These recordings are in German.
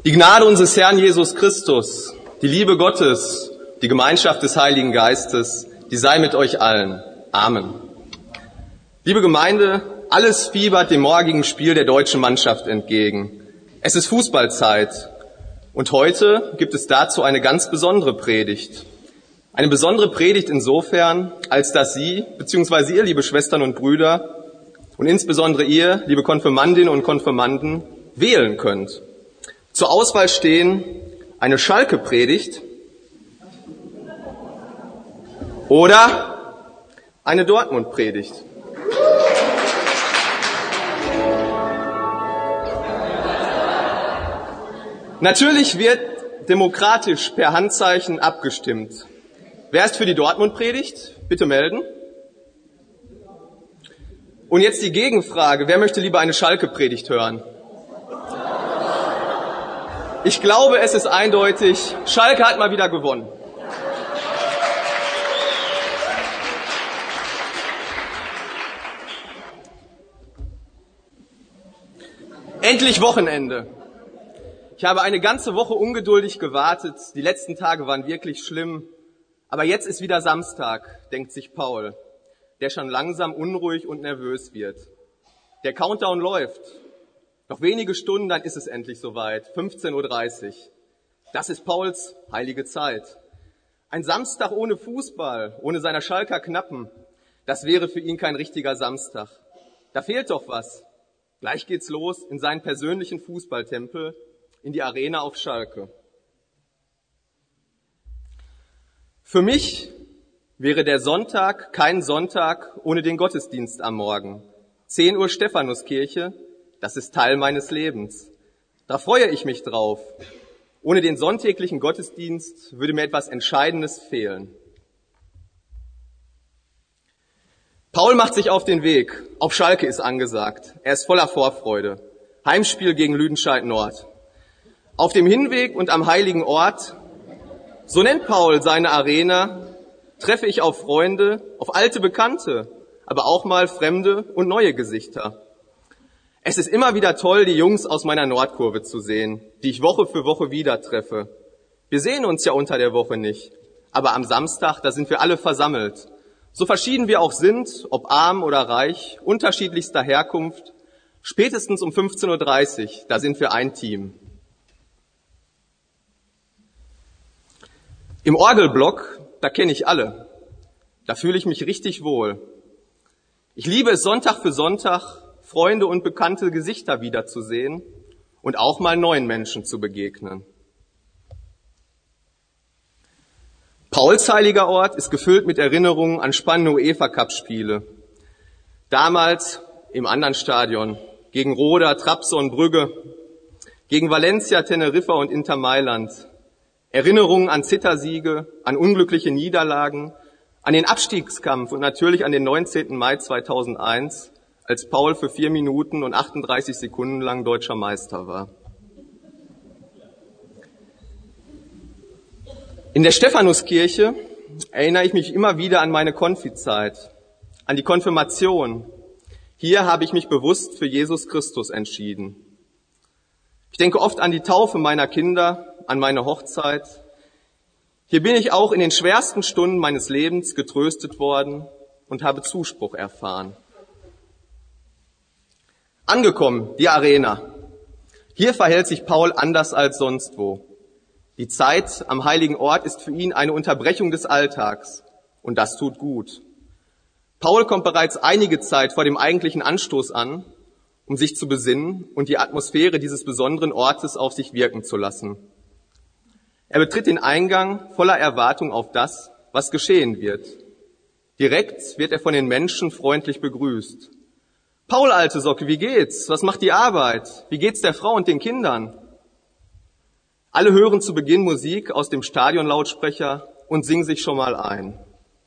Die Gnade unseres Herrn Jesus Christus, die Liebe Gottes, die Gemeinschaft des Heiligen Geistes, die sei mit euch allen. Amen. Liebe Gemeinde, alles fiebert dem morgigen Spiel der deutschen Mannschaft entgegen. Es ist Fußballzeit und heute gibt es dazu eine ganz besondere Predigt. Eine besondere Predigt insofern, als dass Sie, beziehungsweise ihr, liebe Schwestern und Brüder, und insbesondere ihr, liebe Konfirmandinnen und Konfirmanden, wählen könnt. Zur Auswahl stehen eine Schalke-Predigt oder eine Dortmund-Predigt. Natürlich wird demokratisch per Handzeichen abgestimmt. Wer ist für die Dortmund-Predigt? Bitte melden. Und jetzt die Gegenfrage. Wer möchte lieber eine Schalke-Predigt hören? Ich glaube, es ist eindeutig. Schalke hat mal wieder gewonnen. Endlich Wochenende. Ich habe eine ganze Woche ungeduldig gewartet. Die letzten Tage waren wirklich schlimm. Aber jetzt ist wieder Samstag, denkt sich Paul, der schon langsam unruhig und nervös wird. Der Countdown läuft. Noch wenige Stunden, dann ist es endlich soweit. 15:30 Uhr. Das ist Pauls heilige Zeit. Ein Samstag ohne Fußball, ohne seiner Schalker Knappen, das wäre für ihn kein richtiger Samstag. Da fehlt doch was. Gleich geht's los in seinen persönlichen Fußballtempel, in die Arena auf Schalke. Für mich wäre der Sonntag kein Sonntag ohne den Gottesdienst am Morgen. 10 Uhr Stephanuskirche, das ist Teil meines Lebens. Da freue ich mich drauf. Ohne den sonntäglichen Gottesdienst würde mir etwas Entscheidendes fehlen. Paul macht sich auf den Weg. Auf Schalke ist angesagt. Er ist voller Vorfreude. Heimspiel gegen Lüdenscheid Nord. Auf dem Hinweg und am heiligen Ort, so nennt Paul seine Arena, treffe ich auf Freunde, auf alte Bekannte, aber auch mal fremde und neue Gesichter. Es ist immer wieder toll, die Jungs aus meiner Nordkurve zu sehen, die ich Woche für Woche wieder treffe. Wir sehen uns ja unter der Woche nicht, aber am Samstag, da sind wir alle versammelt. So verschieden wir auch sind, ob arm oder reich, unterschiedlichster Herkunft, spätestens um 15:30 Uhr, da sind wir ein Team. Im Orgelblock, da kenne ich alle. Da fühle ich mich richtig wohl. Ich liebe es, Sonntag für Sonntag Freunde und bekannte Gesichter wiederzusehen und auch mal neuen Menschen zu begegnen. Pauls heiliger Ort ist gefüllt mit Erinnerungen an spannende UEFA-Cup-Spiele. Damals im anderen Stadion, gegen Roda, Trabzon, Brügge, gegen Valencia, Teneriffa und Inter Mailand. Erinnerungen an Zittersiege, an unglückliche Niederlagen, an den Abstiegskampf und natürlich an den 19. Mai 2001, als Paul für 4 Minuten und 38 Sekunden lang deutscher Meister war. In der Stephanuskirche erinnere ich mich immer wieder an meine Konfizeit, an die Konfirmation. Hier habe ich mich bewusst für Jesus Christus entschieden. Ich denke oft an die Taufe meiner Kinder, an meine Hochzeit. Hier bin ich auch in den schwersten Stunden meines Lebens getröstet worden und habe Zuspruch erfahren. Angekommen, die Arena. Hier verhält sich Paul anders als sonst wo. Die Zeit am heiligen Ort ist für ihn eine Unterbrechung des Alltags und das tut gut. Paul kommt bereits einige Zeit vor dem eigentlichen Anstoß an, um sich zu besinnen und die Atmosphäre dieses besonderen Ortes auf sich wirken zu lassen. Er betritt den Eingang voller Erwartung auf das, was geschehen wird. Direkt wird er von den Menschen freundlich begrüßt. Paul, alte Socke, wie geht's? Was macht die Arbeit? Wie geht's der Frau und den Kindern? Alle hören zu Beginn Musik aus dem Stadionlautsprecher und singen sich schon mal ein.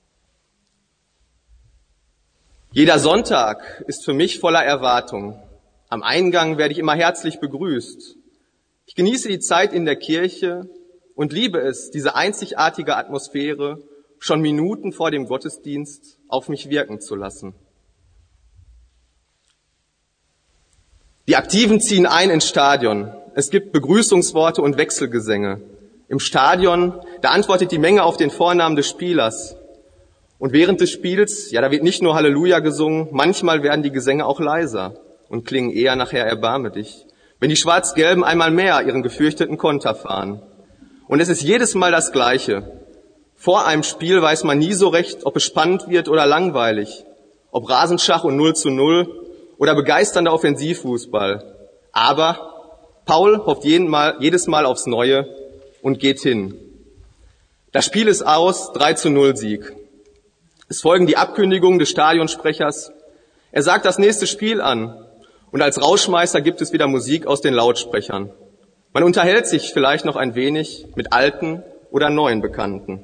Jeder Sonntag ist für mich voller Erwartung. Am Eingang werde ich immer herzlich begrüßt. Ich genieße die Zeit in der Kirche und liebe es, diese einzigartige Atmosphäre schon Minuten vor dem Gottesdienst auf mich wirken zu lassen. Die Aktiven ziehen ein ins Stadion. es gibt Begrüßungsworte und Wechselgesänge. Im Stadion, da antwortet die Menge auf den Vornamen des Spielers. Und während des Spiels, ja, da wird nicht nur Halleluja gesungen, manchmal werden die Gesänge auch leiser und klingen eher nachher erbarme dich, wenn die Schwarz-Gelben einmal mehr ihren gefürchteten Konter fahren. Und es ist jedes Mal das Gleiche. Vor einem Spiel weiß man nie so recht, ob es spannend wird oder langweilig, ob Rasenschach und 0:0 oder begeisternder Offensivfußball. Aber Paul hofft jedes Mal aufs Neue und geht hin. Das Spiel ist aus, 3:0 Sieg. Es folgen die Abkündigungen des Stadionsprechers. Er sagt das nächste Spiel an und als Rausschmeißer gibt es wieder Musik aus den Lautsprechern. Man unterhält sich vielleicht noch ein wenig mit alten oder neuen Bekannten.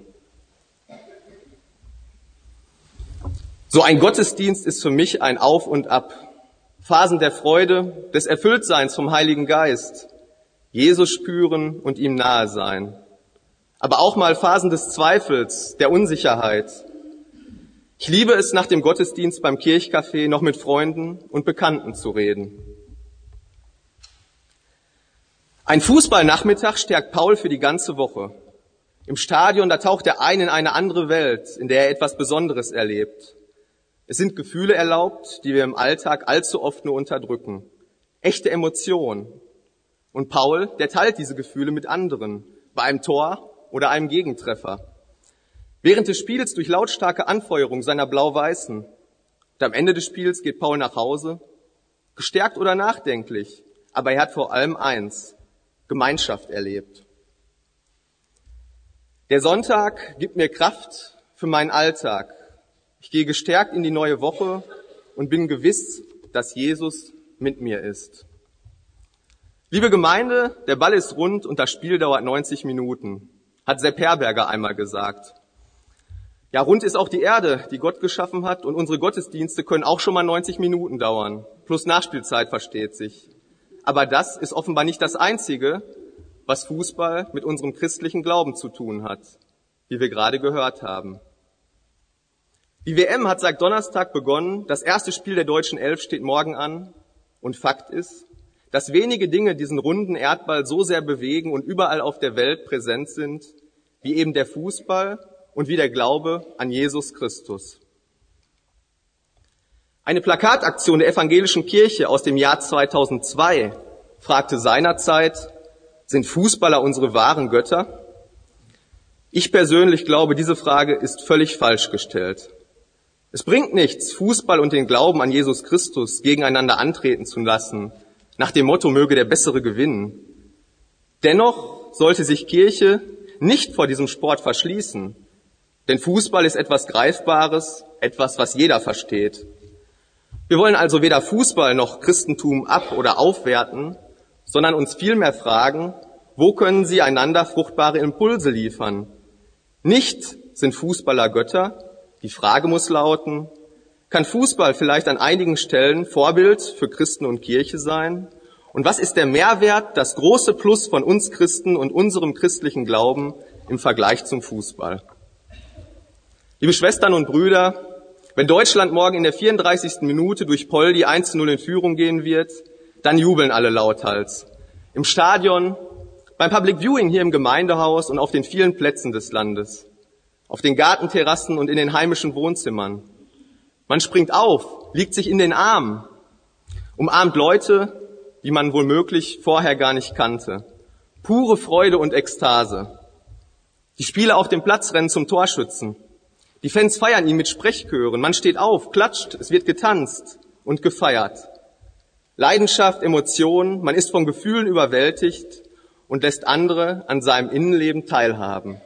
So ein Gottesdienst ist für mich ein Auf und Ab. Phasen der Freude, des Erfülltseins vom Heiligen Geist, Jesus spüren und ihm nahe sein. Aber auch mal Phasen des Zweifels, der Unsicherheit. Ich liebe es, nach dem Gottesdienst beim Kirchcafé noch mit Freunden und Bekannten zu reden. Ein Fußballnachmittag stärkt Paul für die ganze Woche. Im Stadion, da taucht er ein in eine andere Welt, in der er etwas Besonderes erlebt. Es sind Gefühle erlaubt, die wir im Alltag allzu oft nur unterdrücken. Echte Emotionen. Und Paul, der teilt diese Gefühle mit anderen, bei einem Tor oder einem Gegentreffer. Während des Spiels durch lautstarke Anfeuerung seiner Blau-Weißen. Und am Ende des Spiels geht Paul nach Hause, gestärkt oder nachdenklich, aber er hat vor allem eins: Gemeinschaft erlebt. Der Sonntag gibt mir Kraft für meinen Alltag. Ich gehe gestärkt in die neue Woche und bin gewiss, dass Jesus mit mir ist. Liebe Gemeinde, der Ball ist rund und das Spiel dauert 90 Minuten, hat Sepp Herberger einmal gesagt. Ja, rund ist auch die Erde, die Gott geschaffen hat, und unsere Gottesdienste können auch schon mal 90 Minuten dauern. Plus Nachspielzeit, versteht sich. Aber das ist offenbar nicht das Einzige, was Fußball mit unserem christlichen Glauben zu tun hat, wie wir gerade gehört haben. Die WM hat seit Donnerstag begonnen, das erste Spiel der deutschen Elf steht morgen an, und Fakt ist, dass wenige Dinge diesen runden Erdball so sehr bewegen und überall auf der Welt präsent sind, wie eben der Fußball und wie der Glaube an Jesus Christus. Eine Plakataktion der evangelischen Kirche aus dem Jahr 2002 fragte seinerzeit: Sind Fußballer unsere wahren Götter? Ich persönlich glaube, diese Frage ist völlig falsch gestellt. Es bringt nichts, Fußball und den Glauben an Jesus Christus gegeneinander antreten zu lassen, nach dem Motto, möge der Bessere gewinnen. Dennoch sollte sich Kirche nicht vor diesem Sport verschließen, denn Fußball ist etwas Greifbares, etwas, was jeder versteht. Wir wollen also weder Fußball noch Christentum ab- oder aufwerten, sondern uns vielmehr fragen, wo können sie einander fruchtbare Impulse liefern? Nicht, sind Fußballer Götter? Die Frage muss lauten, kann Fußball vielleicht an einigen Stellen Vorbild für Christen und Kirche sein? Und was ist der Mehrwert, das große Plus von uns Christen und unserem christlichen Glauben im Vergleich zum Fußball? Liebe Schwestern und Brüder, wenn Deutschland morgen in der 34. Minute durch Poldi 1:0 in Führung gehen wird, dann jubeln alle lauthals. Im Stadion, beim Public Viewing hier im Gemeindehaus und auf den vielen Plätzen des Landes, auf den Gartenterrassen und in den heimischen Wohnzimmern. Man springt auf, liegt sich in den Armen, umarmt Leute, die man womöglich vorher gar nicht kannte. Pure Freude und Ekstase. Die Spieler auf dem Platz rennen zum Torschützen. Die Fans feiern ihn mit Sprechchören. Man steht auf, klatscht, es wird getanzt und gefeiert. Leidenschaft, Emotion, man ist von Gefühlen überwältigt und lässt andere an seinem Innenleben teilhaben.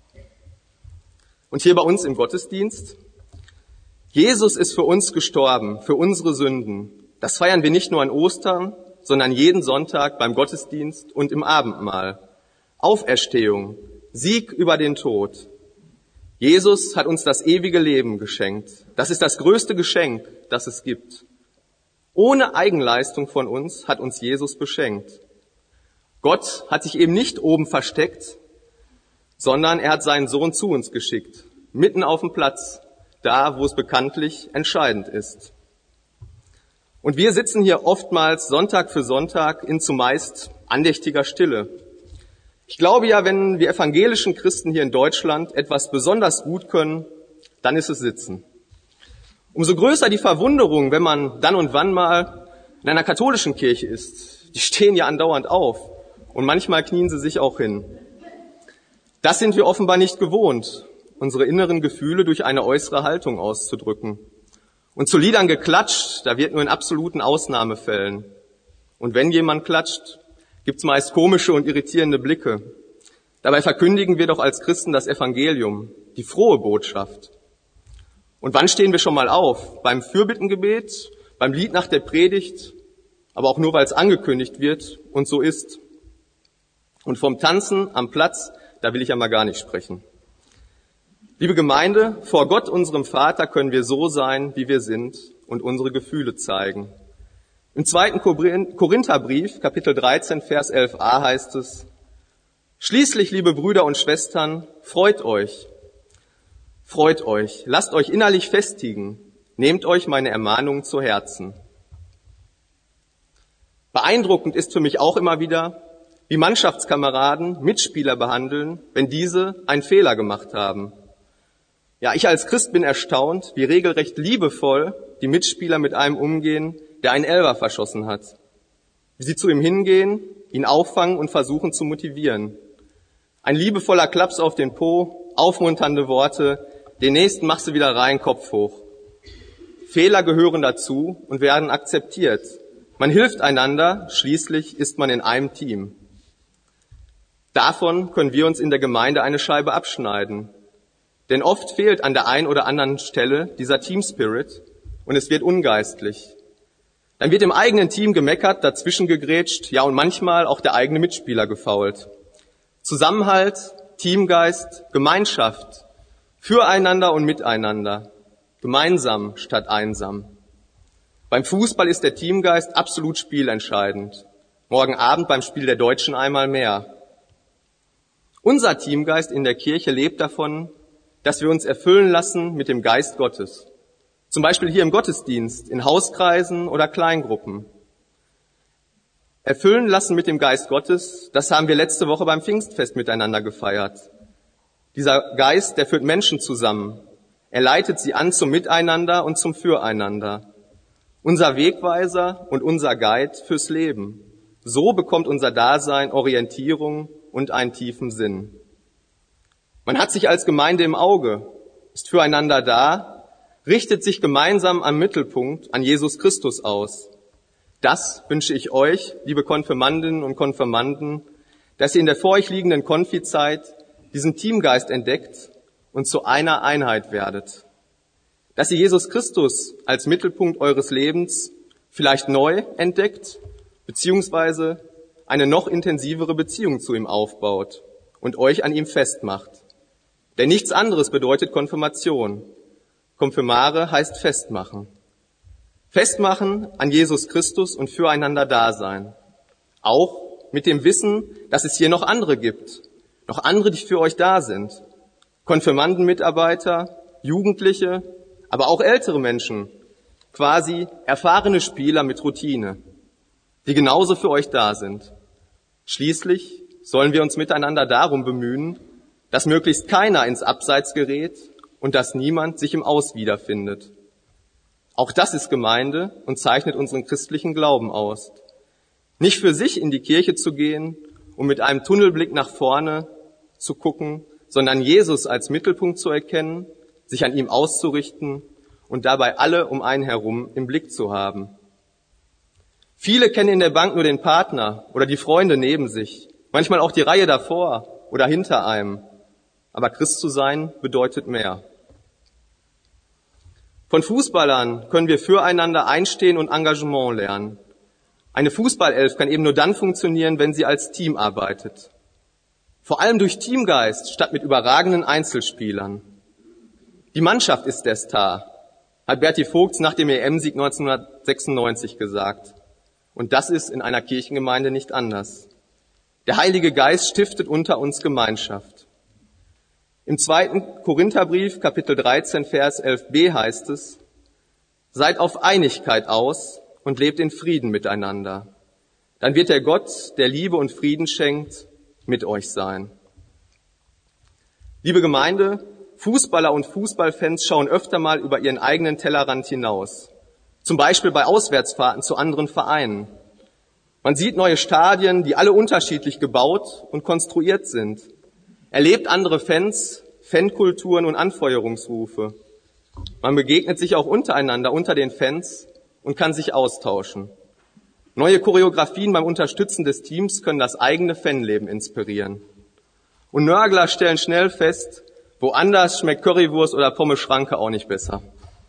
Und hier bei uns im Gottesdienst: Jesus ist für uns gestorben, für unsere Sünden. Das feiern wir nicht nur an Ostern, sondern jeden Sonntag beim Gottesdienst und im Abendmahl. Auferstehung, Sieg über den Tod. Jesus hat uns das ewige Leben geschenkt. Das ist das größte Geschenk, das es gibt. Ohne Eigenleistung von uns hat uns Jesus beschenkt. Gott hat sich eben nicht oben versteckt, sondern er hat seinen Sohn zu uns geschickt, mitten auf dem Platz, da, wo es bekanntlich entscheidend ist. Und wir sitzen hier oftmals Sonntag für Sonntag in zumeist andächtiger Stille. Ich glaube ja, wenn wir evangelischen Christen hier in Deutschland etwas besonders gut können, dann ist es Sitzen. Umso größer die Verwunderung, wenn man dann und wann mal in einer katholischen Kirche ist. Die stehen ja andauernd auf und manchmal knien sie sich auch hin. Das sind wir offenbar nicht gewohnt, unsere inneren Gefühle durch eine äußere Haltung auszudrücken. Und zu Liedern geklatscht, da wird nur in absoluten Ausnahmefällen. Und wenn jemand klatscht, gibt's meist komische und irritierende Blicke. Dabei verkündigen wir doch als Christen das Evangelium, die frohe Botschaft. Und wann stehen wir schon mal auf? Beim Fürbittengebet, beim Lied nach der Predigt, aber auch nur, weil es angekündigt wird und so ist. Und vom Tanzen am Platz, da will ich ja mal gar nicht sprechen. Liebe Gemeinde, vor Gott, unserem Vater, können wir so sein, wie wir sind und unsere Gefühle zeigen. Im 2. Korintherbrief, Kapitel 13, Vers 11a heißt es: Schließlich, liebe Brüder und Schwestern, freut euch, lasst euch innerlich festigen, nehmt euch meine Ermahnungen zu Herzen. Beeindruckend ist für mich auch immer wieder, wie Mannschaftskameraden Mitspieler behandeln, wenn diese einen Fehler gemacht haben. Ja, ich als Christ bin erstaunt, wie regelrecht liebevoll die Mitspieler mit einem umgehen, der einen Elfer verschossen hat. Wie sie zu ihm hingehen, ihn auffangen und versuchen zu motivieren. Ein liebevoller Klaps auf den Po, aufmunternde Worte, den nächsten machst du wieder rein, Kopf hoch. Fehler gehören dazu und werden akzeptiert. Man hilft einander, schließlich ist man in einem Team. Davon können wir uns in der Gemeinde eine Scheibe abschneiden. Denn oft fehlt an der einen oder anderen Stelle dieser Team-Spirit und es wird ungeistlich. Dann wird im eigenen Team gemeckert, dazwischen gegrätscht, ja und manchmal auch der eigene Mitspieler gefoult. Zusammenhalt, Teamgeist, Gemeinschaft, füreinander und miteinander, gemeinsam statt einsam. Beim Fußball ist der Teamgeist absolut spielentscheidend. Morgen Abend beim Spiel der Deutschen einmal mehr. Unser Teamgeist in der Kirche lebt davon, dass wir uns erfüllen lassen mit dem Geist Gottes. Zum Beispiel hier im Gottesdienst, in Hauskreisen oder Kleingruppen. Erfüllen lassen mit dem Geist Gottes, das haben wir letzte Woche beim Pfingstfest miteinander gefeiert. Dieser Geist, der führt Menschen zusammen. Er leitet sie an zum Miteinander und zum Füreinander. Unser Wegweiser und unser Guide fürs Leben. So bekommt unser Dasein Orientierung und einen tiefen Sinn. Man hat sich als Gemeinde im Auge, ist füreinander da, richtet sich gemeinsam am Mittelpunkt an Jesus Christus aus. Das wünsche ich euch, liebe Konfirmandinnen und Konfirmanden, dass ihr in der vor euch liegenden Konfizeit diesen Teamgeist entdeckt und zu einer Einheit werdet. Dass ihr Jesus Christus als Mittelpunkt eures Lebens vielleicht neu entdeckt, beziehungsweise eine noch intensivere Beziehung zu ihm aufbaut und euch an ihm festmacht. Denn nichts anderes bedeutet Konfirmation. Konfirmare heißt festmachen. Festmachen an Jesus Christus und füreinander da sein. Auch mit dem Wissen, dass es hier noch andere gibt. Noch andere, die für euch da sind. Konfirmandenmitarbeiter, Jugendliche, aber auch ältere Menschen. Quasi erfahrene Spieler mit Routine, die genauso für euch da sind. Schließlich sollen wir uns miteinander darum bemühen, dass möglichst keiner ins Abseits gerät und dass niemand sich im Aus wiederfindet. Auch das ist Gemeinde und zeichnet unseren christlichen Glauben aus. Nicht für sich in die Kirche zu gehen, um mit einem Tunnelblick nach vorne zu gucken, sondern Jesus als Mittelpunkt zu erkennen, sich an ihm auszurichten und dabei alle um einen herum im Blick zu haben. Viele kennen in der Bank nur den Partner oder die Freunde neben sich, manchmal auch die Reihe davor oder hinter einem. Aber Christ zu sein bedeutet mehr. Von Fußballern können wir füreinander einstehen und Engagement lernen. Eine Fußballelf kann eben nur dann funktionieren, wenn sie als Team arbeitet. Vor allem durch Teamgeist statt mit überragenden Einzelspielern. Die Mannschaft ist der Star, hat Berti Vogts nach dem EM-Sieg 1996 gesagt. Und das ist in einer Kirchengemeinde nicht anders. Der Heilige Geist stiftet unter uns Gemeinschaft. Im 2. Korintherbrief, Kapitel 13, Vers 11b heißt es: Seid auf Einigkeit aus und lebt in Frieden miteinander. dann wird der Gott, der Liebe und Frieden schenkt, mit euch sein. Liebe Gemeinde, Fußballer und Fußballfans schauen öfter mal über ihren eigenen Tellerrand hinaus. Zum Beispiel bei Auswärtsfahrten zu anderen Vereinen. Man sieht neue Stadien, die alle unterschiedlich gebaut und konstruiert sind. Erlebt andere Fans, Fankulturen und Anfeuerungsrufe. Man begegnet sich auch untereinander, unter den Fans und kann sich austauschen. Neue Choreografien beim Unterstützen des Teams können das eigene Fanleben inspirieren. Und Nörgler stellen schnell fest, woanders schmeckt Currywurst oder Pommes Schranke auch nicht besser.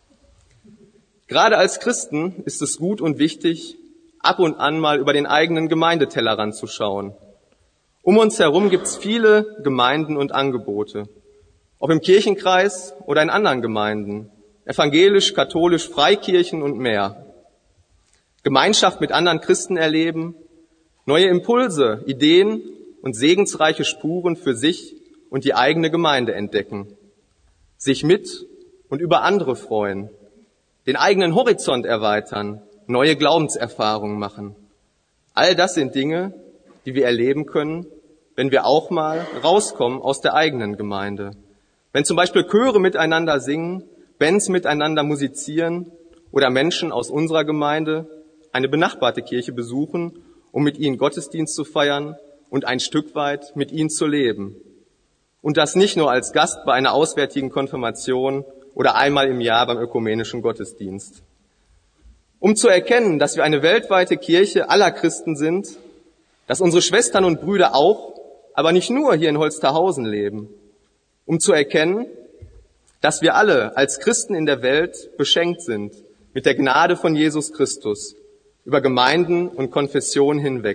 Gerade als Christen ist es gut und wichtig, ab und an mal über den eigenen Gemeindetellerrand zu schauen. Um uns herum gibt's viele Gemeinden und Angebote. Ob im Kirchenkreis oder in anderen Gemeinden. Evangelisch, katholisch, Freikirchen und mehr. Gemeinschaft mit anderen Christen erleben, neue Impulse, Ideen und segensreiche Spuren für sich und die eigene Gemeinde entdecken. Sich mit und über andere freuen. Den eigenen Horizont erweitern, neue Glaubenserfahrungen machen. All das sind Dinge, die wir erleben können, wenn wir auch mal rauskommen aus der eigenen Gemeinde. Wenn zum Beispiel Chöre miteinander singen, Bands miteinander musizieren oder Menschen aus unserer Gemeinde eine benachbarte Kirche besuchen, um mit ihnen Gottesdienst zu feiern und ein Stück weit mit ihnen zu leben. Und das nicht nur als Gast bei einer auswärtigen Konfirmation oder einmal im Jahr beim ökumenischen Gottesdienst. Um zu erkennen, dass wir eine weltweite Kirche aller Christen sind, dass unsere Schwestern und Brüder auch, aber nicht nur hier in Holsterhausen leben. Um zu erkennen, dass wir alle als Christen in der Welt beschenkt sind mit der Gnade von Jesus Christus über Gemeinden und Konfessionen hinweg.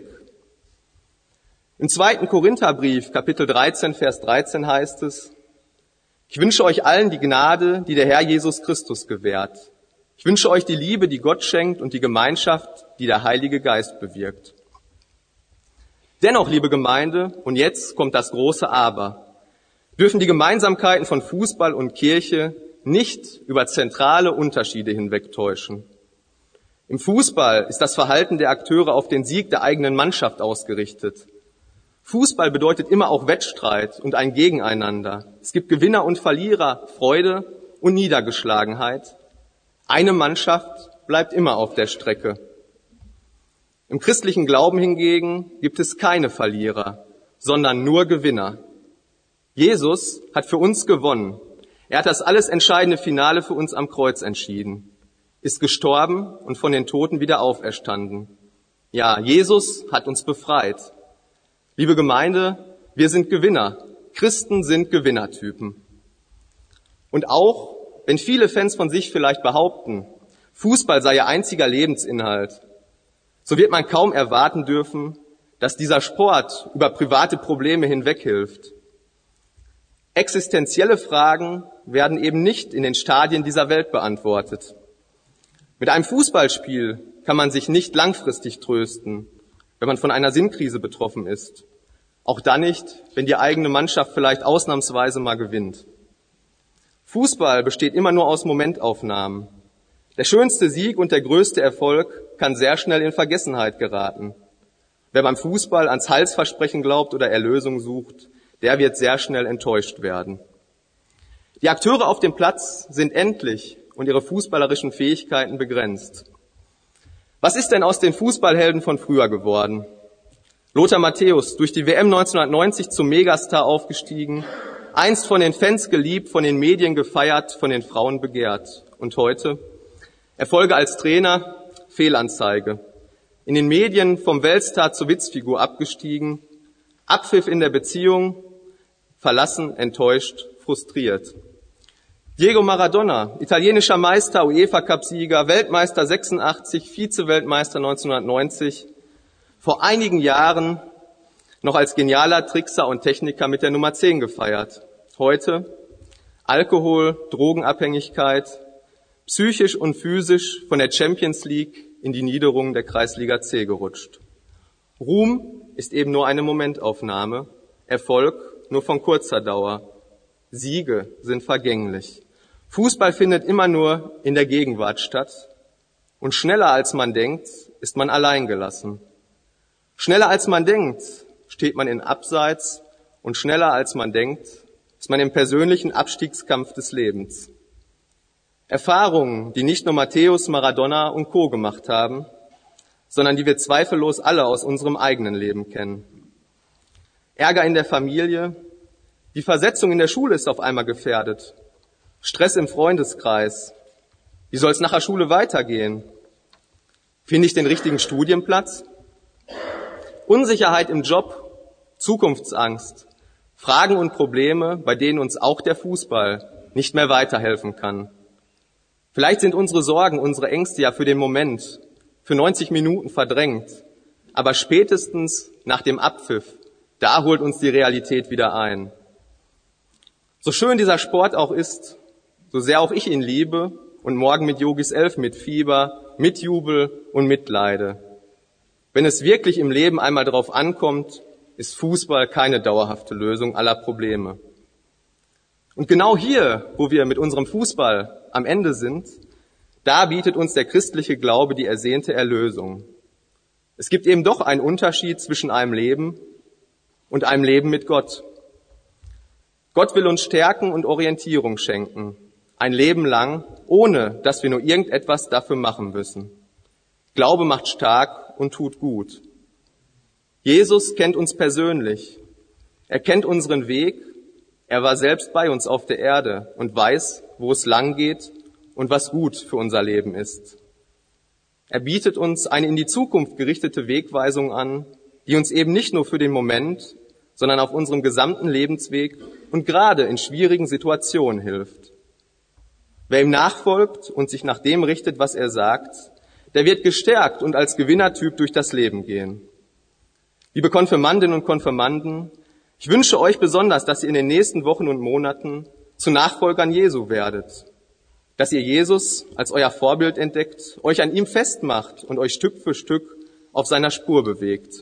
Im 2. Korintherbrief, Kapitel 13, Vers 13 heißt es: Ich wünsche euch allen die Gnade, die der Herr Jesus Christus gewährt. Ich wünsche euch die Liebe, die Gott schenkt, und die Gemeinschaft, die der Heilige Geist bewirkt. Dennoch, liebe Gemeinde, und jetzt kommt das große Aber, dürfen die Gemeinsamkeiten von Fußball und Kirche nicht über zentrale Unterschiede hinwegtäuschen. Im Fußball ist das Verhalten der Akteure auf den Sieg der eigenen Mannschaft ausgerichtet. Fußball bedeutet immer auch Wettstreit und ein Gegeneinander. Es gibt Gewinner und Verlierer, Freude und Niedergeschlagenheit. Eine Mannschaft bleibt immer auf der Strecke. Im christlichen Glauben hingegen gibt es keine Verlierer, sondern nur Gewinner. Jesus hat für uns gewonnen. Er hat das alles entscheidende Finale für uns am Kreuz entschieden, ist gestorben und von den Toten wieder auferstanden. Ja, Jesus hat uns befreit. Liebe Gemeinde, wir sind Gewinner. Christen sind Gewinnertypen. Und auch, wenn viele Fans von sich vielleicht behaupten, Fußball sei ihr einziger Lebensinhalt, so wird man kaum erwarten dürfen, dass dieser Sport über private Probleme hinweghilft. Existenzielle Fragen werden eben nicht in den Stadien dieser Welt beantwortet. Mit einem Fußballspiel kann man sich nicht langfristig trösten, wenn man von einer Sinnkrise betroffen ist. Auch dann nicht, wenn die eigene Mannschaft vielleicht ausnahmsweise mal gewinnt. Fußball besteht immer nur aus Momentaufnahmen. Der schönste Sieg und der größte Erfolg kann sehr schnell in Vergessenheit geraten. Wer beim Fußball ans Heilsversprechen glaubt oder Erlösung sucht, der wird sehr schnell enttäuscht werden. Die Akteure auf dem Platz sind endlich und ihre fußballerischen Fähigkeiten begrenzt. Was ist denn aus den Fußballhelden von früher geworden? Lothar Matthäus, durch die WM 1990 zum Megastar aufgestiegen, einst von den Fans geliebt, von den Medien gefeiert, von den Frauen begehrt. Und heute? Erfolge als Trainer, Fehlanzeige. In den Medien vom Weltstar zur Witzfigur abgestiegen, Abpfiff in der Beziehung, verlassen, enttäuscht, frustriert. Diego Maradona, italienischer Meister, UEFA-Cup-Sieger, Weltmeister 86, Vize-Weltmeister 1990, vor einigen Jahren noch als genialer Trickser und Techniker mit der Nummer 10 gefeiert. Heute Alkohol, Drogenabhängigkeit, psychisch und physisch von der Champions League in die Niederung der Kreisliga C gerutscht. Ruhm ist eben nur eine Momentaufnahme, Erfolg nur von kurzer Dauer. Siege sind vergänglich. Fußball findet immer nur in der Gegenwart statt und schneller als man denkt, ist man allein gelassen. Schneller als man denkt, steht man in Abseits und schneller als man denkt, ist man im persönlichen Abstiegskampf des Lebens. Erfahrungen, die nicht nur Matthäus, Maradona und Co. gemacht haben, sondern die wir zweifellos alle aus unserem eigenen Leben kennen. Ärger in der Familie, die Versetzung in der Schule ist auf einmal gefährdet, Stress im Freundeskreis, wie soll es nach der Schule weitergehen? Finde ich den richtigen Studienplatz? Unsicherheit im Job, Zukunftsangst, Fragen und Probleme, bei denen uns auch der Fußball nicht mehr weiterhelfen kann. Vielleicht sind unsere Sorgen, unsere Ängste ja für den Moment, für 90 Minuten verdrängt, aber spätestens nach dem Abpfiff, da holt uns die Realität wieder ein. So schön dieser Sport auch ist, so sehr auch ich ihn liebe und morgen mit Yogis 11 mit Fieber, mit Jubel und Mitleide. Wenn es wirklich im Leben einmal drauf ankommt, ist Fußball keine dauerhafte Lösung aller Probleme. Und genau hier, wo wir mit unserem Fußball am Ende sind, da bietet uns der christliche Glaube die ersehnte Erlösung. Es gibt eben doch einen Unterschied zwischen einem Leben und einem Leben mit Gott. Gott will uns Stärken und Orientierung schenken, ein Leben lang, ohne dass wir nur irgendetwas dafür machen müssen. Glaube macht stark und tut gut. Jesus kennt uns persönlich. Er kennt unseren Weg. Er war selbst bei uns auf der Erde und weiß, wo es lang geht und was gut für unser Leben ist. Er bietet uns eine in die Zukunft gerichtete Wegweisung an, die uns eben nicht nur für den Moment, sondern auf unserem gesamten Lebensweg und gerade in schwierigen Situationen hilft. Wer ihm nachfolgt und sich nach dem richtet, was er sagt, der wird gestärkt und als Gewinnertyp durch das Leben gehen. Liebe Konfirmandinnen und Konfirmanden, ich wünsche euch besonders, dass ihr in den nächsten Wochen und Monaten zu Nachfolgern Jesu werdet, dass ihr Jesus als euer Vorbild entdeckt, euch an ihm festmacht und euch Stück für Stück auf seiner Spur bewegt.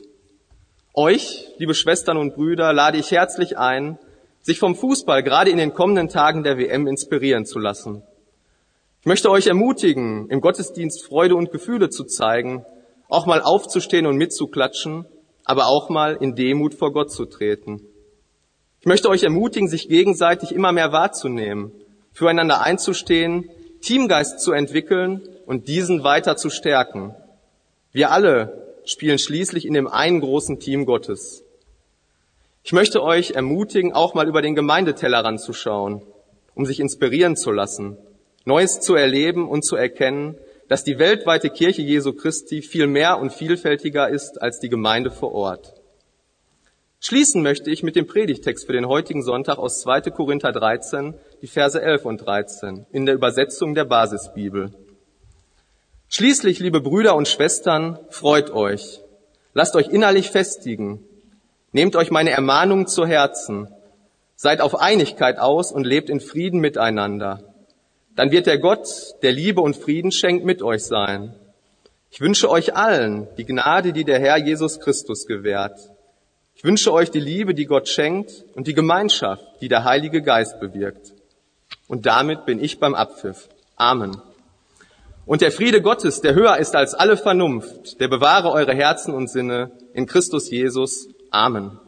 Euch, liebe Schwestern und Brüder, lade ich herzlich ein, sich vom Fußball gerade in den kommenden Tagen der WM inspirieren zu lassen. Ich möchte euch ermutigen, im Gottesdienst Freude und Gefühle zu zeigen, auch mal aufzustehen und mitzuklatschen, aber auch mal in Demut vor Gott zu treten. Ich möchte euch ermutigen, sich gegenseitig immer mehr wahrzunehmen, füreinander einzustehen, Teamgeist zu entwickeln und diesen weiter zu stärken. Wir alle spielen schließlich in dem einen großen Team Gottes. Ich möchte euch ermutigen, auch mal über den Gemeindetellerrand zu schauen, um sich inspirieren zu lassen, Neues zu erleben und zu erkennen, dass die weltweite Kirche Jesu Christi viel mehr und vielfältiger ist als die Gemeinde vor Ort. Schließen möchte ich mit dem Predigtext für den heutigen Sonntag aus 2. Korinther 13, die Verse 11 und 13, in der Übersetzung der Basisbibel. Schließlich, liebe Brüder und Schwestern, freut euch. Lasst euch innerlich festigen. Nehmt euch meine Ermahnungen zu Herzen. Seid auf Einigkeit aus und lebt in Frieden miteinander. Dann wird der Gott, der Liebe und Frieden schenkt, mit euch sein. Ich wünsche euch allen die Gnade, die der Herr Jesus Christus gewährt. Ich wünsche euch die Liebe, die Gott schenkt, und die Gemeinschaft, die der Heilige Geist bewirkt. Und damit bin ich beim Abpfiff. Amen. Und der Friede Gottes, der höher ist als alle Vernunft, der bewahre eure Herzen und Sinne in Christus Jesus. Amen.